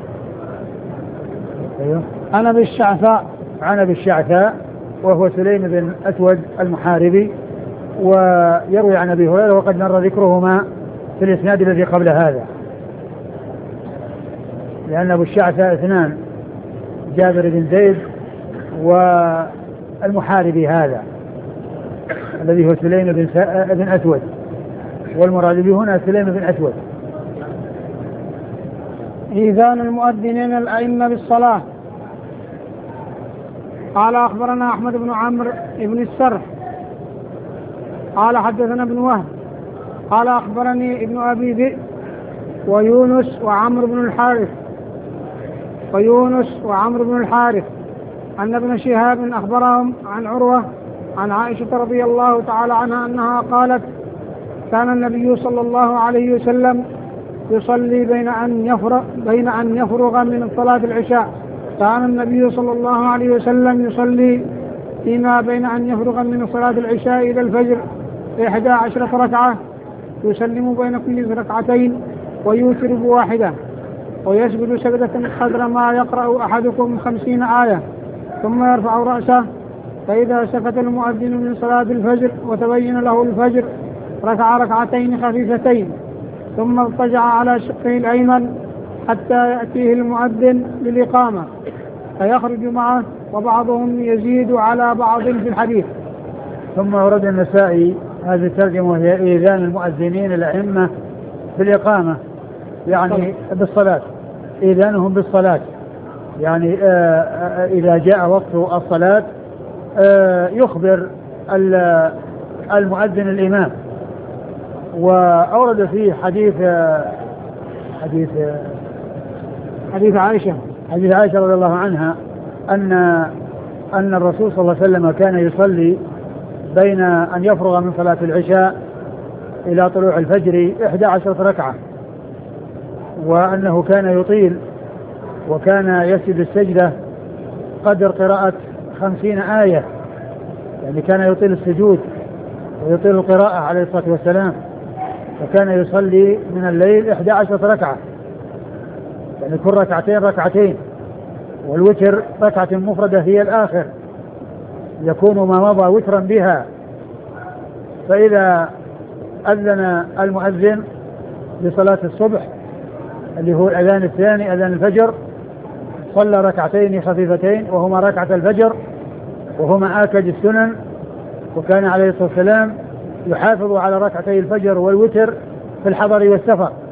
أيوه. عن أبي الشعثاء. عن أبي الشعثاء وهو سليم بن أسود المحاربي، ويروي عن أبي هريرة وقد مر ذكرهما في الإسناد الذي قبل هذا، لأن أبو الشعثاء اثنان، جابر بن زيد والمحاربي هذا الذي هو سليم بن, بن أسود، والمراد به هنا سليم بن أسود. إيذان المؤذنين الأئمة بالصلاة. قال أخبرنا أحمد بن عمرو بن السرح قال حدثنا ابن وهب قال أخبرني ابن أبي ذئب ويونس وعمرو بن الحارث ويونس وعمرو بن الحارث أن ابن شهاب أخبرهم عن عروة عن عائشة رضي الله تعالى عنها أنها قالت: كان النبي صلى الله عليه وسلم يصلي بين أن يفرغ بين أن يفرغ من صلاة العشاء كان النبي صلى الله عليه وسلم يصلي فيما بين أن يفرغ من صلاة العشاء إلى الفجر إحدى عشرة ركعة، يسلم بين كل ركعتين ويوتر بواحدة، ويسجد سجدة قدر ما يقرأ أحدكم خمسين آية، ثم يرفع رأسه، فإذا سكت المؤذن من صلاة الفجر وتبين له الفجر ركع ركعتين خفيفتين، ثم اضطجع على شقه الأيمن حتى يأتيه المؤذن للإقامة فيخرج معه، وبعضهم يزيد على بعض في الحديث. ثم ورد النسائي هذه الترجمة وهي إيذان المؤذنين الأئمة بالإقامة، يعني بالصلاة، إيذانهم بالصلاة، يعني آآ إذا جاء وقت الصلاة يخبر المؤذن الإمام. وأورد فيه حديث حديث حديث عائشة حديث عائشة رضي الله عنها أن أن الرسول صلى الله عليه وسلم كان يصلي بين أن يفرغ من صلاة العشاء إلى طلوع الفجر إحدى عشرة ركعة، وأنه كان يطيل، وكان يسجد السجدة قدر قراءة خمسين آية، يعني كان يطيل السجود ويطيل القراءة عليه الصلاة والسلام، وكان يصلي من الليل إحدى عشرة ركعة، يعني كل ركعتين ركعتين، والوتر ركعة مفردة هي الآخر، يكون ما مضى وترا بها. فإذا أذن المؤذن لصلاة الصبح اللي هو الأذان الثاني أذان الفجر، صلى ركعتين خفيفتين وهما ركعة الفجر، وهما آكد السنن، وكان عليه الصلاة والسلام يحافظ على ركعتي الفجر والوتر في الحضر والسفر،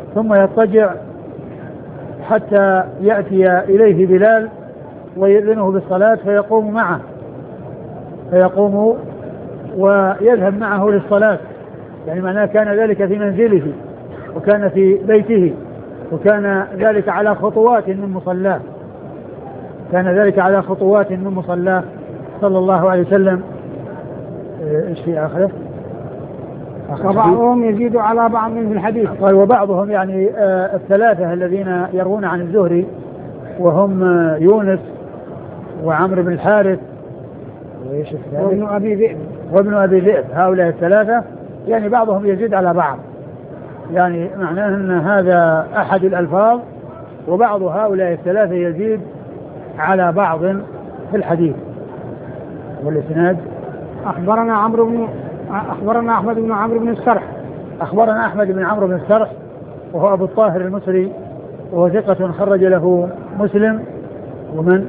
ثم يضطجع حتى يأتي إليه بلال ويؤذنه بالصلاة فيقوم معه فيقوم ويذهب معه للصلاة. يعني معناه كان ذلك في منزله وكان في بيته وكان ذلك على خطوات من مصلاه كان ذلك على خطوات من مصلاه صلى الله عليه وسلم. ايش في آخره؟ وبعضهم يزيد على بعض في الحديث. قال وبعضهم يعني آه الثلاثة الذين يروون عن الزهري وهم آه يونس وعمرو بن الحارث وابن أبي ذئب وابن أبي ذئب هؤلاء الثلاثة يعني بعضهم يزيد على بعض، يعني معناه أن هذا أحد الألفاظ وبعض هؤلاء الثلاثة يزيد على بعض في الحديث. والإسناد أخبرنا عمرو بن أخبرنا أحمد بن عمرو بن السرح أخبرنا أحمد بن عمرو بن السرح وهو أبو الطاهر المصري وهو ثقة خرج له مسلم ومن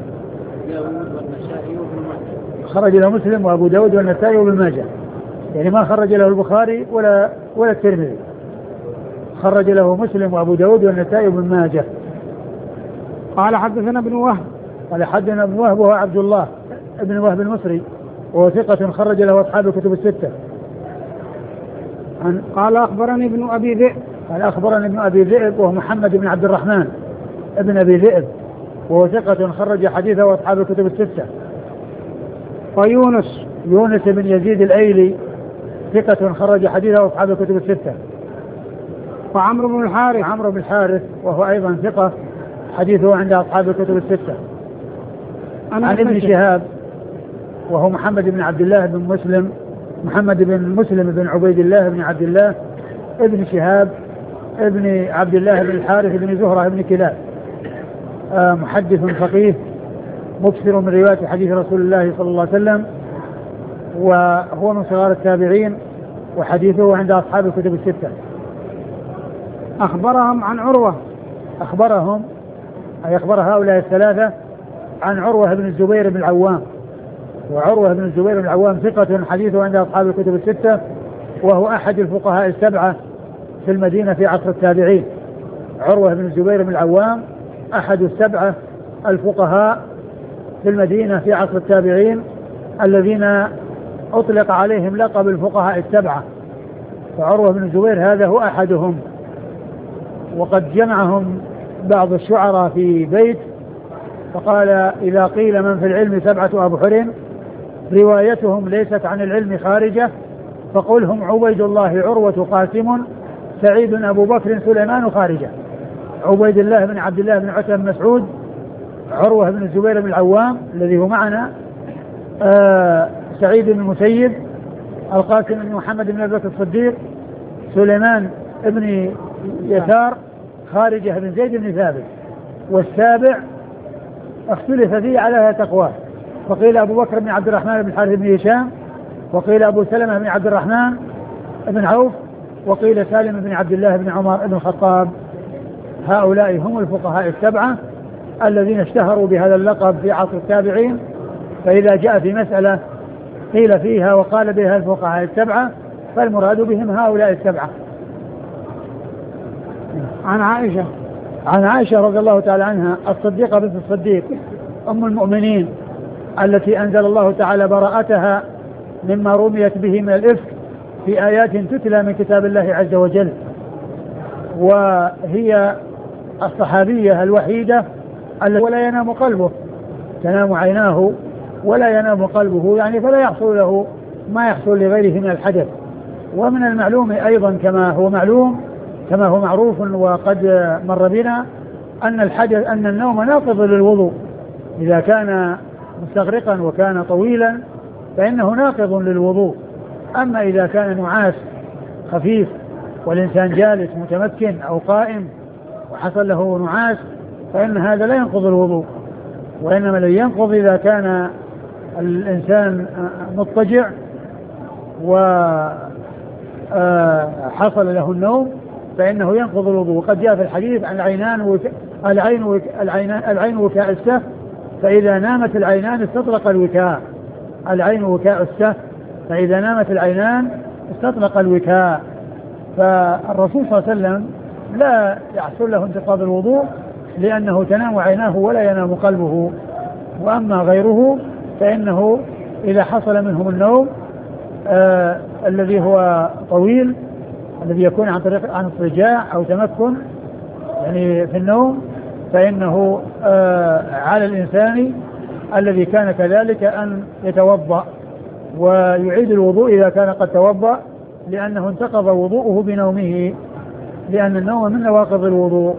خرج له مسلم وأبو داود والنسائي وابن ماجه، يعني ما خرج له البخاري ولا ولا الترمذي، خرج له مسلم وأبو داود والنسائي وابن ماجه. قال حدثنا ابن وهب قال حدثنا ابن وهب وهو عبد الله ابن وهب المصري وهو ثقة خرج له أصحاب الكتب الستة. عن قال أخبرني ابن أبي ذئب قال أخبرني ابن أبي ذئب وهو محمد بن عبد الرحمن ابن أبي ذئب وهو ثقة خرج حديثه أصحاب الكتب الستة. ويونس يونس بن يزيد الأيلي ثقة خرج حديثه أصحاب الكتب الستة. وعمرو بن الحارث عمرو بن الحارث وهو أيضا ثقة حديثه عند أصحاب الكتب الستة. عن ابن شهاب وهو محمد بن عبد الله بن مسلم محمد بن مسلم بن عبيد الله بن عبد الله ابن شهاب ابن عبد الله بن الحارث بن زهرة بن كلاب، آه محدث فقيه مكثر من رواية حديث رسول الله صلى الله عليه وسلم، وهو من صغار التابعين وحديثه عند أصحاب الكتب الستة. أخبرهم عن عروة أخبرهم أي أخبر هؤلاء الثلاثة عن عروة بن الزبير بن العوام، وعروة بن الزبير بن العوام ثقة حديثه عند أصحاب الكتب الستة وهو أحد الفقهاء السبعة في المدينة في عصر التابعين. عروة بن الزبير بن العوام أحد السبعة الفقهاء في المدينة في عصر التابعين الذين أطلق عليهم لقب الفقهاء السبعة، فعروة بن الزبير هذا هو أحدهم. وقد جمعهم بعض الشعراء في بيت فقال إذا قيل من في العلم سبعة أبحر روايتهم ليست عن العلم خارجة فقلهم عبيد الله عروة قاسم سعيد أبو بكر سليمان خارجة. عبيد الله بن عبد الله بن عتبة بن مسعود، عروة بن الزبير بن العوام الذي هو معنا، آه سعيد بن المسيب، القاسم بن محمد بن أبي بكر الصديق، سليمان بن يسار، خارجة بن زيد بن ثابت. والسابع اختلف فيه على تقواه، فقيل أبو بكر بن عبد الرحمن بن الحارث بن هشام، وقيل أبو سلمة بن عبد الرحمن بن عوف، وقيل سالم بن عبد الله بن عمر بن الخطاب. هؤلاء هم الفقهاء السبعة الذين اشتهروا بهذا اللقب في عصر التابعين، فإذا جاء في مسألة قيل فيها وقال بها الفقهاء السبعة فالمراد بهم هؤلاء السبعة. عن عائشة عن عائشة رضي الله تعالى عنها الصديقة بنت الصديق أم المؤمنين التي أنزل الله تعالى براءتها مما رميت به من الإفك في آيات تتلى من كتاب الله عز وجل، وهي الصحابية الوحيدة التي ولا ينام قلبه، تنام عيناه ولا ينام قلبه، يعني فلا يحصل له ما يحصل لغيره من الحدث. ومن المعلوم أيضا كما هو معلوم كما هو معروف وقد مر بنا أن الحدث أن النوم ناقض للوضوء، إذا كان مستغرقا وكان طويلا فإنه ناقض للوضوء. أما إذا كان نعاس خفيف والإنسان جالس متمكن أو قائم وحصل له نعاس فإن هذا لا ينقض الوضوء، وإنما الذي ينقض إذا كان الإنسان مضطجع وحصل له النوم فإنه ينقض الوضوء. وقد جاء في الحديث عن العينان وك... العين وك... العينان... العين وكاء السه، فإذا نامت العينان استطلق الوكاء. العين وكاء السه، فإذا نامت العينان استطلق الوكاء. فالرسول صلى الله عليه وسلم لا يحصل له انتقاض الوضوء لأنه تنام عيناه ولا ينام قلبه. وأما غيره فإنه إذا حصل منهم النوم آه الذي هو طويل الذي يكون عن طريق عن اضطجاع أو تمكن يعني في النوم فإنه آه على الإنسان الذي كان كذلك أن يتوضأ ويعيد الوضوء إذا كان قد توضأ لأنه انتقض وضوءه بنومه لأن النوم من نواقض الوضوء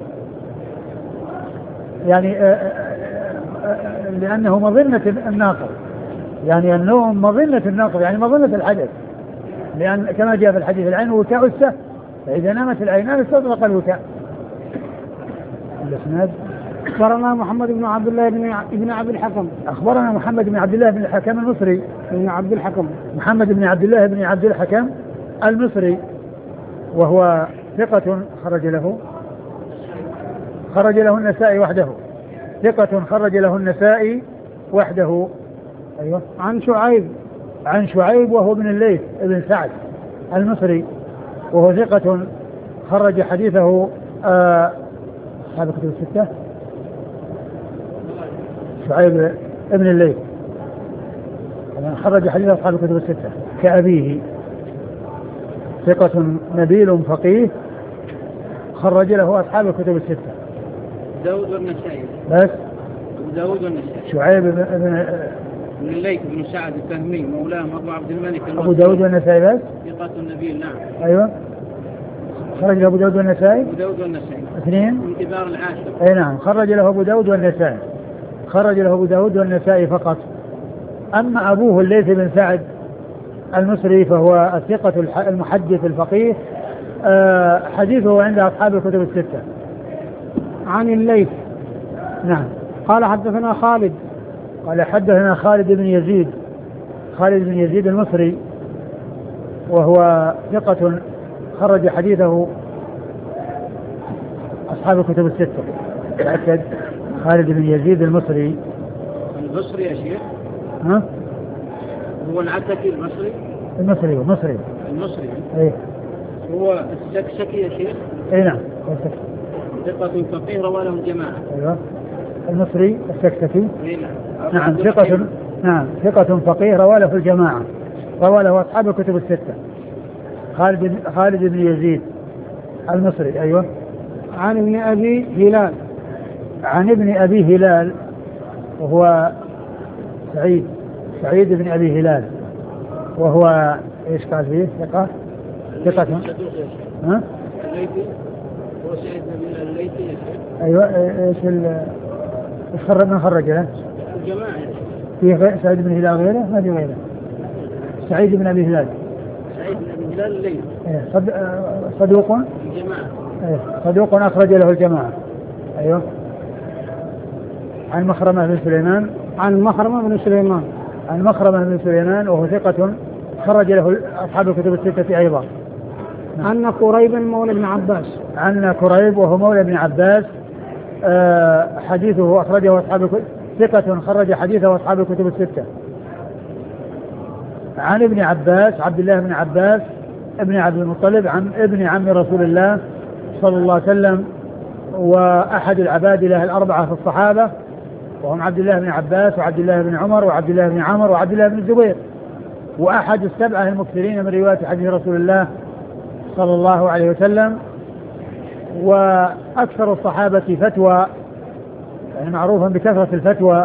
يعني آآ آآ لأنه مظنة الناقض يعني النوم مظنة الناقض يعني مظنة الحدث لأن كما جاء في الحديث العين وكاء السهل فإذا نامت العينان استطلق الوكاء. الإسناد أخبرنا محمد بن عبد الله بن ابن عبد الحكم أخبرنا محمد بن عبد الله بن الحكم المصري بن عبد الحكم محمد بن عبد الله بن عبد الحكم المصري وهو ثقة خرج له خرج له النسائي وحده ثقة خرج له النسائي وحده. أيوة. عن شعيب عن شعيب وهو ابن الليث ابن سعد المصري وهو ثقة خرج حديثه أصحاب الكتب الستة. شعيب ابن الليث خرج حديث أصحاب الكتب الستة كأبيه ثقة نبيل فقيه خرج له أصحاب الكتب الستة. داود والنسائي بس داود والنسائي. شعيب بن ابن بن الليث بن سعد الفهمي مولاهم أبو عبد الملك أبو داود والنسائي بس. ثقة النبيل نعم. أيوة خرج له أبو داود والنسائي. أبو داود والنسائي اثنين من كبار العاشر. أي نعم خرج له أبو داود والنسائي خرج له أبو داود والنسائي فقط. أما أبوه الليث بن سعد المصري فهو الثقة المحدث الفقيه أه حديثه عند أصحاب الكتب الستة. عن الليث نعم قال حدثنا خالد قال حدثنا خالد بن يزيد خالد بن يزيد المصري وهو ثقة خرج حديثه أصحاب الكتب الستة. تأكد خالد بن يزيد المصري المصري يا شيخ. ها هو العتكي المصري المصري المصري المصري ايه هو السكسكي يا شيخ. اي نعم ثقة فقيه رواه له الجماعة. ايوه المصري السكسكي. اي نعم. نعم ثقة نعم ثقة فقيه رواه له الجماعة رواه له أصحاب الكتب الستة. خالد خالد بن يزيد المصري. ايوه. عن ابن أبي هلال عن ابن أبي هلال وهو سعيد سعيد بن أبي هلال وهو ايش قال فيه ثقة ثقة ها الليثي هو سعيد بن الليثي يا شيخ. ايوه ايش ال ايش خرج من خرج له الجماعة في غير سعيد بن هلال غيره ما في غيره سعيد بن أبي هلال سعيد بن هلال الليثي ايه صد... صدوق الجماعة ايه صدوق أخرج له الجماعة. ايوه. عن مخرمة بن سليمان عن مخرمة بن سليمان عن مخرمة بن سليمان وهو ثقة خرج له أصحاب الكتب الستة أيضا. عن كريب مولى ابن عباس عن كريب وهو مولى ابن عباس أه حديثه أخرجه أصحاب ثقة خرج حديثه أصحاب الكتب الستة. عن ابن عباس عبد الله بن عباس ابن عبد المطلب عن ابن عم رسول الله صلى الله عليه وسلم وأحد العبادلة الأربعة في الصحابة وهم عبد الله بن عباس وعبد الله بن عمر وعبد الله بن عمر وعبد الله بن الزبير وأحد السبعة المكثرين من رواية حديث رسول الله صلى الله عليه وسلم وأكثر الصحابة فتوى يعني معروفا بكثرة الفتوى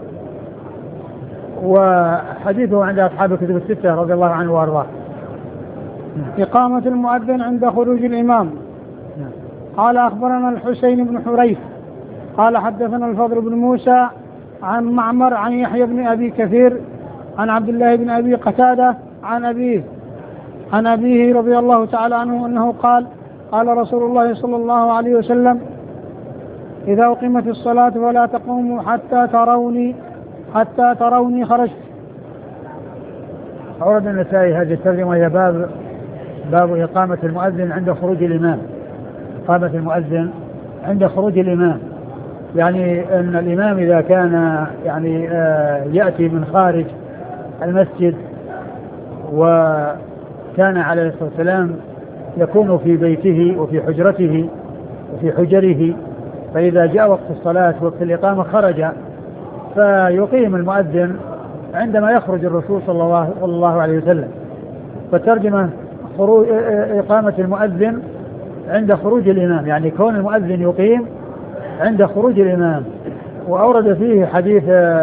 وحديثه عند أصحاب الكتب الستة رضي الله عنه وأرضاه. إقامة المؤذن عند خروج الإمام. قال أخبرنا الحسين بن حريث قال حدثنا الفضل بن موسى عن معمر عن يحيى بن أبي كثير عن عبد الله بن أبي قتادة عن أبيه عن أبيه رضي الله تعالى عنه أنه قال قال رسول الله صلى الله عليه وسلم إذا أقيمت الصلاة فلا تقوموا حتى تروني حتى تروني خرجت. أورد النسائي هذه الترجمة هي باب باب إقامة المؤذن عند خروج الإمام. إقامة المؤذن عند خروج الإمام يعني أن الإمام إذا كان يعني آه يأتي من خارج المسجد وكان عليه الصلاة والسلام يكون في بيته وفي حجرته وفي حجره، فإذا جاء وقت الصلاة وقت الإقامة خرج فيقيم المؤذن عندما يخرج الرسول صلى الله, صلى الله عليه وسلم. فالترجمة خروج إقامة المؤذن عند خروج الإمام، يعني كون المؤذن يقيم عند خروج الإمام. وأورد فيه حديث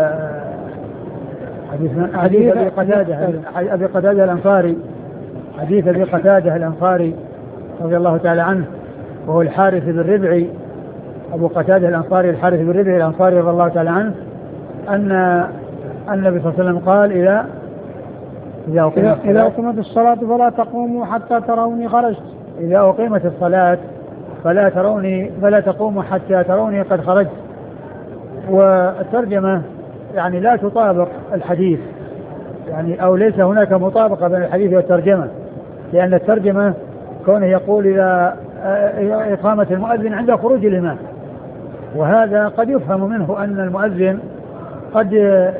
حديث, حديث أبي قتادة أبي قتادة الأنصاري حديث أبي قتادة الأنصاري رضي الله تعالى عنه، وهو الحارث بن ربعي، أبو قتادة الأنصاري الحارث بن ربعي الأنصاري رضي الله تعالى عنه، أن النبي صلى الله عليه وسلم قال إذا إذا أقيمت, إذا أقيمت الصلاة فلا تقوموا حتى تروني خرجت. إذا أقيمت الصلاة فلا تروني فلا تقوموا حتى تروني قد خرجت. والترجمة يعني لا تطابق الحديث، يعني أو ليس هناك مطابقة بين الحديث والترجمة، لأن الترجمة كونه يقول إذا إقامة المؤذن عند خروج الإمام، وهذا قد يفهم منه أن المؤذن قد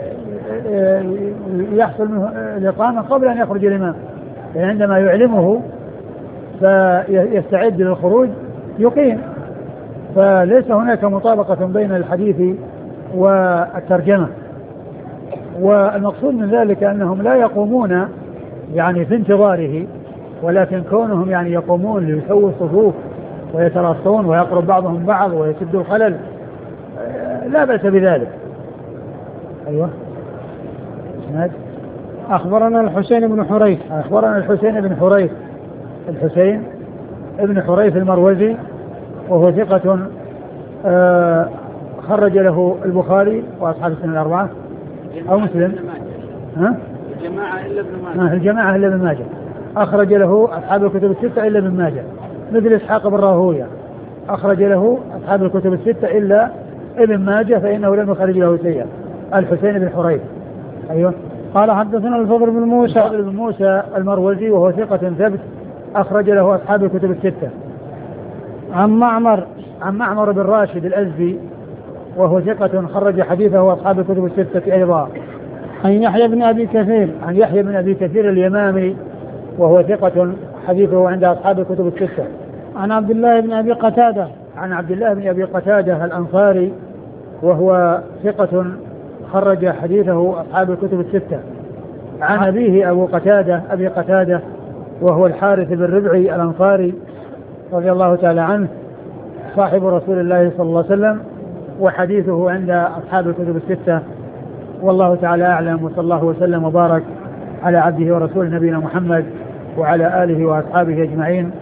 يحصل منه الإقامة قبل أن يخرج الإمام، يعني عندما يعلمه فيستعد للخروج يقيم. فليس هناك مطابقة بين الحديث والترجمة. والمقصود من ذلك أنهم لا يقومون يعني في انتظاره، ولكن كونهم يعني يقومون ليسووا الصفوف ويتراصون ويقرب بعضهم بعض ويسدوا الخلل لا بأس بذلك. أيوة. أخبرنا الحسين بن حريث أخبرنا الحسين بن حريث الحسين ابن حريث المروزي، وهو ثقة آه خرج له البخاري وأصحاب السنة الأربعة أو مسلم. ها؟ الجماعة إلا ابن ماجه. الجماعة إلا ابن ماجه أخرج له أصحاب الكتب الستة إلا ابن ماجه، مثل إسحاق بن راهويه أخرج له أصحاب الكتب الستة إلا ابن ماجه فإنه لم يخرج له شيئا. الحسين بن حريث. أيوه. قال حدثنا الفضل بن موسى الفضل بن موسى المروزي وهو ثقة ثبت أخرج له أصحاب الكتب الستة. عن معمر عن معمر بن راشد الأزدي وهو ثقة خرج حديثه أصحاب الكتب الستة أيضا. عن يحيى بن أبي كثير عن يحيى بن أبي كثير اليمامي وهو ثقة حديثه عند أصحاب الكتب الستة. عن عبد الله بن أبي قتادة عن عبد الله بن أبي قتادة الأنصاري وهو ثقة خرج حديثه أصحاب الكتب الستة. عن أبيه أبو قتادة أبي قتادة وهو الحارث بن ربعي الأنصاري رضي الله تعالى عنه صاحب رسول الله صلى الله عليه وسلم، وحديثه عند أصحاب الكتب الستة. والله تعالى أعلم، وصلى الله وسلم وبارك على عبده ورسوله نبينا محمد وعلى آله وأصحابه أجمعين.